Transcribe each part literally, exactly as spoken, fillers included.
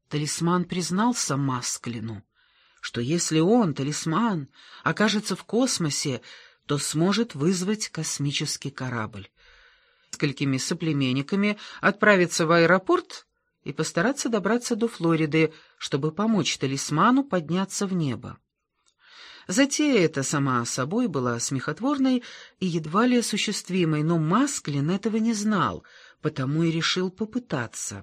Талисман признался Масклину, что если он, талисман, окажется в космосе, то сможет вызвать космический корабль. С несколькими соплеменниками отправиться в аэропорт и постараться добраться до Флориды, чтобы помочь талисману подняться в небо. Затея эта сама собой была смехотворной и едва ли осуществимой, но Масклин этого не знал, потому и решил попытаться.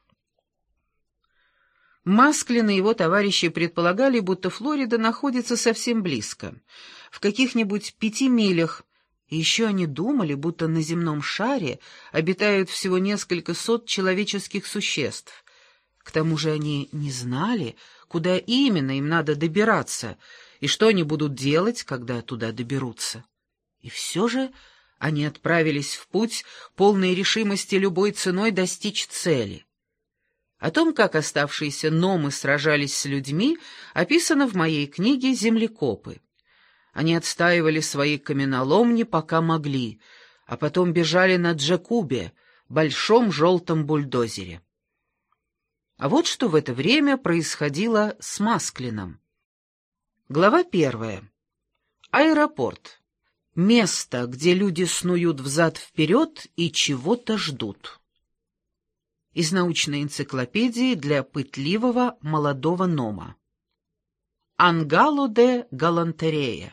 Масклин и его товарищи предполагали, будто Флорида находится совсем близко, в каких-нибудь пяти милях, и еще они думали, будто на земном шаре обитают всего несколько сот человеческих существ. К тому же они не знали, куда именно им надо добираться, и что они будут делать, когда туда доберутся. И все же они отправились в путь, полной решимости любой ценой достичь цели. О том, как оставшиеся номы сражались с людьми, описано в моей книге «Землекопы». Они отстаивали свои каменоломни, пока могли, а потом бежали на Джекубе, большом желтом бульдозере. А вот что в это время происходило с Масклином. Глава первая. Аэропорт. Место, где люди снуют взад-вперед и чего-то ждут. Из научной энциклопедии для пытливого молодого нома. Ангало де галантерея.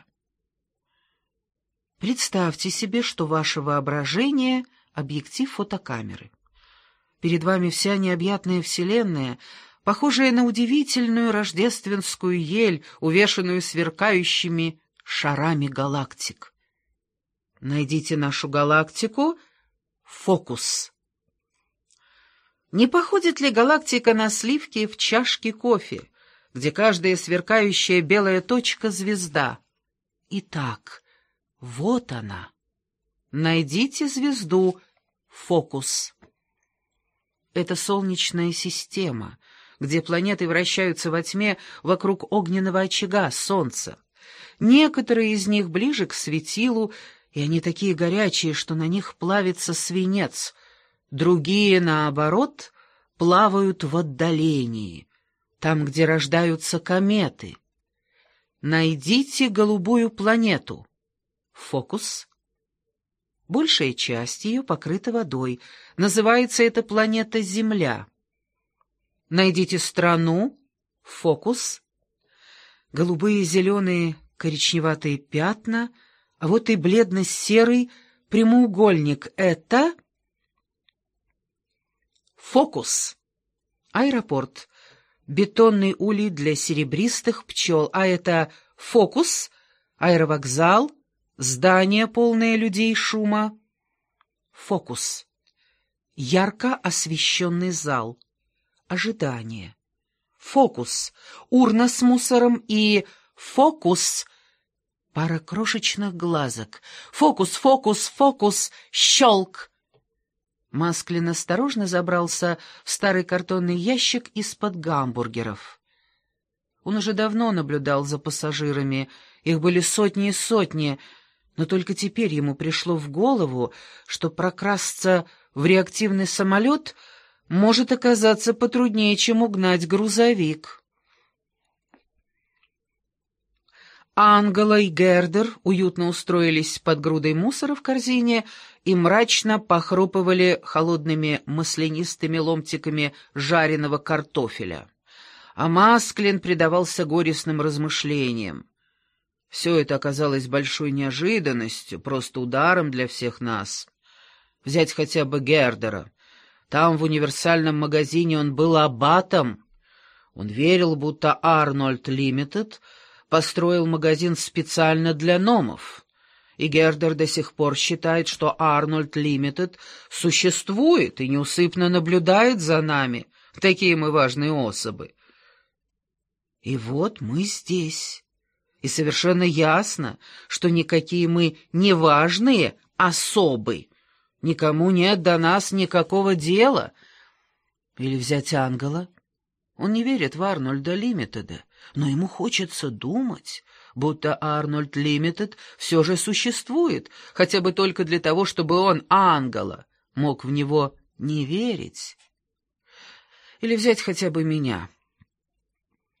Представьте себе, что ваше воображение — объектив фотокамеры. Перед вами вся необъятная вселенная, похожая на удивительную рождественскую ель, увешанную сверкающими шарами галактик. Найдите нашу галактику — фокус. Не походит ли галактика на сливки в чашке кофе, где каждая сверкающая белая точка — звезда? Итак, вот она. Найдите звезду — фокус. Это солнечная система, где планеты вращаются во тьме вокруг огненного очага — Солнца. Некоторые из них ближе к светилу, и они такие горячие, что на них плавится свинец. Другие, наоборот, плавают в отдалении, там, где рождаются кометы. Найдите голубую планету. Фокус. Большая часть ее покрыта водой. Называется эта планета Земля. Найдите страну. Фокус. Голубые, зеленые, коричневатые пятна, а вот и бледно-серый прямоугольник — это... Фокус. Аэропорт. Бетонный улей для серебристых пчел. А это фокус. Аэровокзал. Здание, полное людей и шума. Фокус. Ярко освещенный зал. Ожидание. Фокус. Урна с мусором и... Фокус. Пара крошечных глазок. Фокус, фокус, фокус. Щелк. Масклин осторожно забрался в старый картонный ящик из-под гамбургеров. Он уже давно наблюдал за пассажирами, их были сотни и сотни, но только теперь ему пришло в голову, что прокрасться в реактивный самолет может оказаться потруднее, чем угнать грузовик. Ангела и Гердер уютно устроились под грудой мусора в корзине и мрачно похрупывали холодными маслянистыми ломтиками жареного картофеля. А Масклин предавался горестным размышлениям. Все это оказалось большой неожиданностью, просто ударом для всех нас. Взять хотя бы Гердера. Там, в универсальном магазине, он был аббатом. Он верил, будто Арнольд Лимитед построил магазин специально для номов. И Гердер до сих пор считает, что Арнольд Лимитед существует и неусыпно наблюдает за нами, такие мы важные особы. И вот мы здесь, и совершенно ясно, что никакие мы не важные особы, никому нет до нас никакого дела. Или взять Ангела. Он не верит в Арнольда Лимитеда, но ему хочется думать, будто Арнольд Лимитед все же существует, хотя бы только для того, чтобы он, Ангела, мог в него не верить. Или взять хотя бы меня.